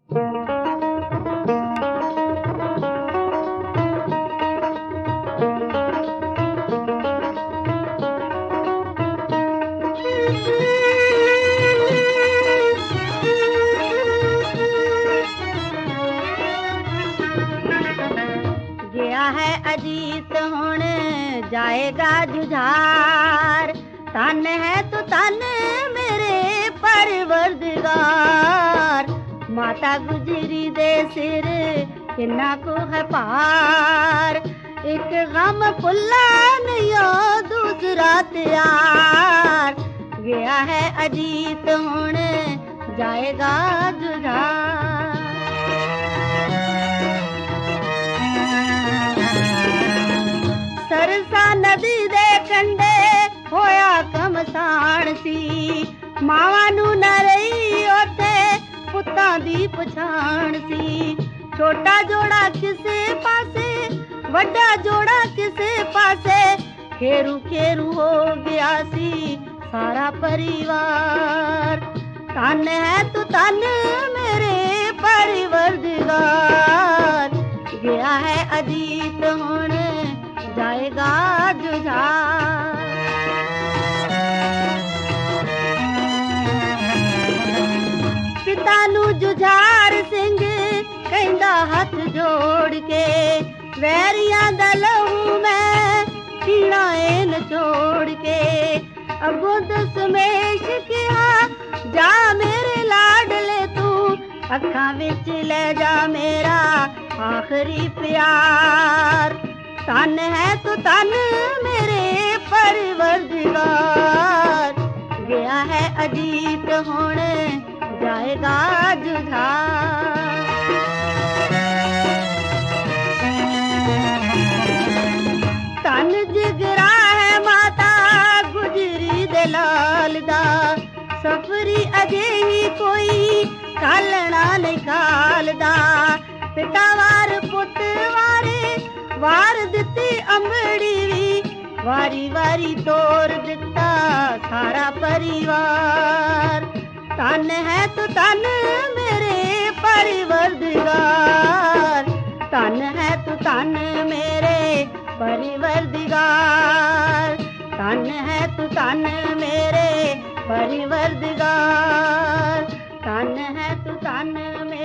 गया है अजीत हुण जाएगा जुझार। तन है तो तन मेरे परवरदिगार। माता गुजरी दे सिर किन्ना को है पार। एक गम भुला नहीं दूसरा त्यार। गया है अजीत हुण जाएगा जुझार। सरसा नदी दे कंडे होया कमसान सी। मावां नूं न रही ओथे पुत्तां दी पछाण सी। छोटा जोड़ा किसे पासे वड्डा जोड़ा किसे पासे। खेरू खेरू हो गया सी सारा परिवार। तन है तो तन मेरे परवरदिगार। गया है अजीत हुण जाएगा जुझार। पिता नू जुझार सिंह कहंदा हथ जोड़ के। वैरियां दा लहू मैं पीना ए नचोड़ के। अगों दशमेश किहा जा मेरे लाडले तू। अखां विच ले जा मेरा आखरी प्यार। तन है तो तन मेरे परवरदिगार। गया है अजीत हुण जाएगा जुझार। तन जिगरा है माता गुजरी दे लाल दा। सफरी अजे ही कोई कालना नहीं खालदा। पिता वार पुत वारे वार दिती अंबड़ी वी। वारी वारी तोर दिता सारा परिवार। तन है तो तन मेरे परवरदिगार। तन है तो तन मेरे परवरदिगार। तन है तो तन मेरे परवरदिगार। तन है तो तन मेरे